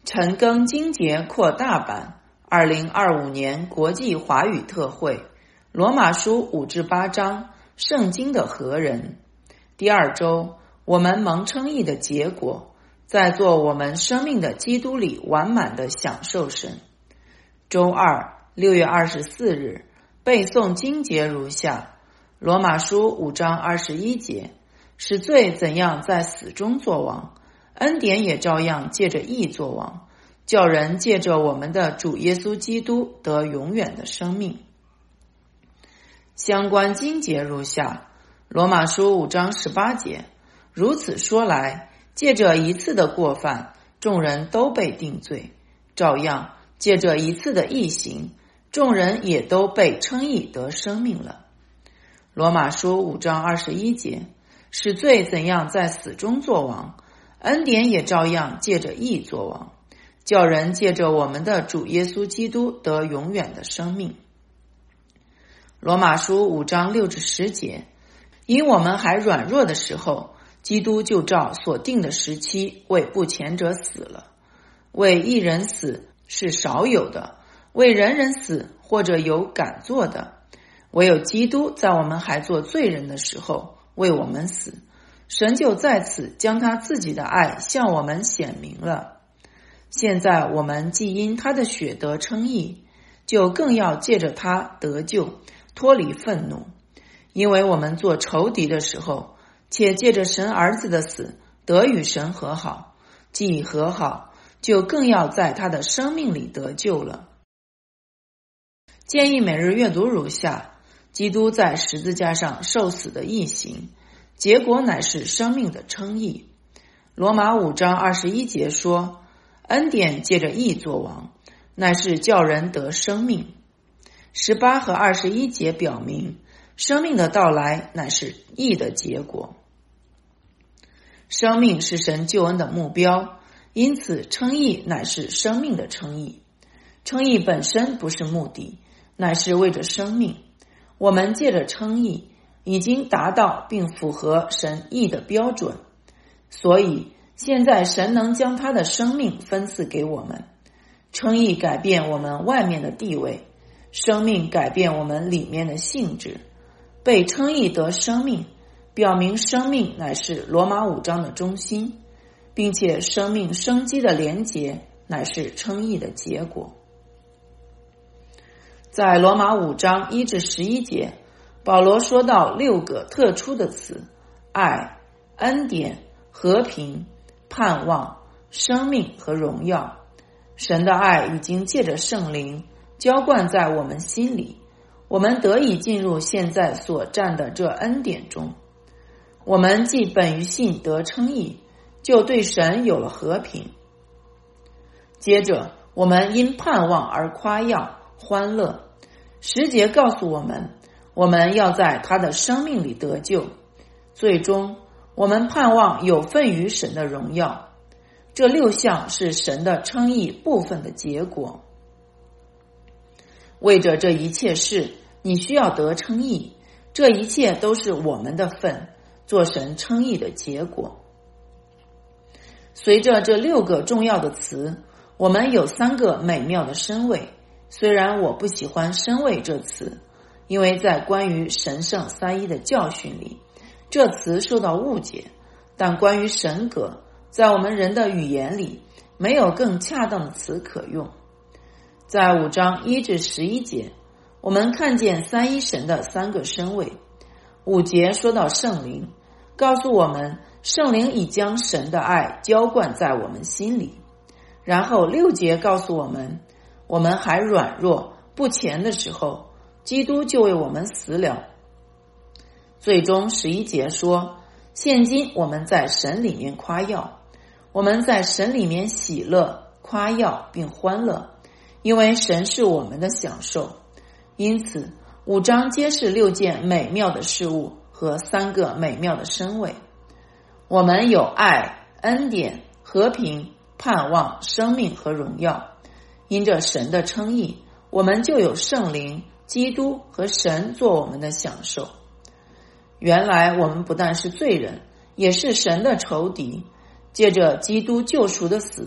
陈庚金节扩大版2025年国际华语特会罗马书5至8章圣经的何人。第二周，我们蒙称义的结果，在做我们生命的基督里完满的享受神。周二6月24日背诵经节如下：罗马书5章21节，使罪怎样在死中作王，恩典也照样借着义作王，叫人借着我们的主耶稣基督得永远的生命。相关经节如下：罗马书5章18节，如此说来，借着一次的过犯，众人都被定罪，照样借着一次的义行，众人也都被称义得生命了。罗马书5章21节，使罪怎样在死中作王，恩典也照样借着义作王，叫人借着我们的主耶稣基督得永远的生命。罗马书5章6至10节，因我们还软弱的时候，基督就照所定的时期为不虔者死了。为一人死是少有的，为人人死或者有敢做的，唯有基督在我们还做罪人的时候为我们死，神就在此将他自己的爱向我们显明了。现在我们既因他的血得称义，就更要借着他得救，脱离愤怒。因为我们做仇敌的时候，且借着神儿子的死得与神和好，既已和好，就更要在他的生命里得救了。建议每日阅读如下：基督在十字架上受死的义行，结果乃是生命的称义。罗马5章21节说，恩典借着义作王，乃是叫人得生命。18和21节表明，生命的到来乃是义的结果。生命是神救恩的目标，因此称义乃是生命的称义。称义本身不是目的，乃是为着生命。我们借着称义已经达到并符合神义的标准，所以现在神能将他的生命分赐给我们。称义改变我们外面的地位，生命改变我们里面的性质。被称义得生命，表明生命乃是罗马5章的中心，并且生命生机的连结乃是称义的结果。在罗马5章1至11节，保罗说到6个特殊的词：爱、恩典、和平、盼望、生命和荣耀。神的爱已经借着圣灵浇灌在我们心里，我们得以进入现在所占的这恩典中。我们既本于信得称义，就对神有了和平。接着我们因盼望而夸耀欢乐。10节告诉我们，我们要在他的生命里得救，最终我们盼望有份于神的荣耀。这6项是神的称义部分的结果。为着这一切事，你需要得称义，这一切都是我们的份，做神称义的结果。随着这6个重要的词，我们有3个美妙的身位。虽然我不喜欢身位这词，因为在关于神圣三一的教训里，这词受到误解，但关于神格，在我们人的语言里没有更恰当的词可用。在5章1至11节，我们看见三一神的3个身位。5节说到圣灵，告诉我们圣灵已将神的爱浇灌在我们心里。然后6节告诉我们，我们还软弱不虔的时候，基督就为我们死了。最终11节说，现今我们在神里面夸耀，我们在神里面喜乐、夸耀并欢乐，因为神是我们的享受。因此5章揭示6件美妙的事物和3个美妙的身位。我们有爱、恩典、和平、盼望、生命和荣耀。因着神的称义，我们就有圣灵、基督和神做我们的享受。原来我们不但是罪人，也是神的仇敌。借着基督救赎的死，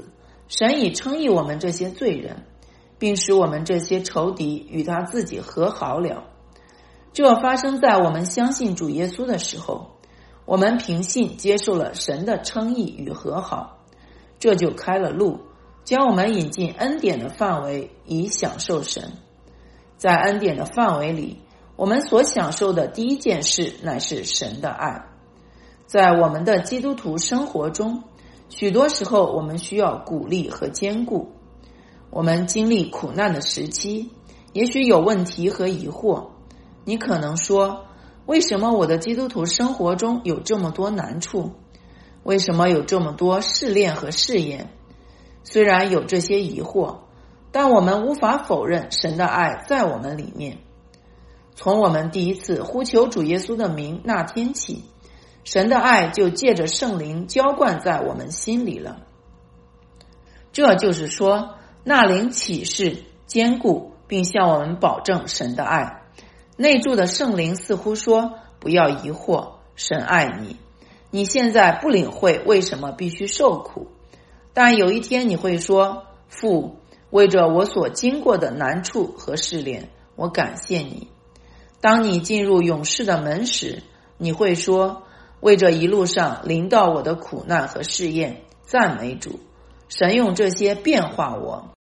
神已称义我们这些罪人，并使我们这些仇敌与他自己和好了。这发生在我们相信主耶稣的时候，我们凭信接受了神的称义与和好，这就开了路，将我们引进恩典的范围，以享受神。在恩典的范围里，我们所享受的第一件事乃是神的爱。在我们的基督徒生活中，许多时候我们需要鼓励和坚固。我们经历苦难的时期，也许有问题和疑惑。你可能说，为什么我的基督徒生活中有这么多难处？为什么有这么多试炼和试验？虽然有这些疑惑，但我们无法否认神的爱在我们里面。从我们第一次呼求主耶稣的名那天起，神的爱就借着圣灵浇灌在我们心里了。这就是说，那灵启示、坚固并向我们保证神的爱。内住的圣灵似乎说，不要疑惑，神爱你。你现在不领会为什么必须受苦，但有一天你会说，父，为着我所经过的难处和试炼，我感谢你。当你进入勇士的门时，你会说，为着一路上临到我的苦难和试验，赞美主。神用这些变化我。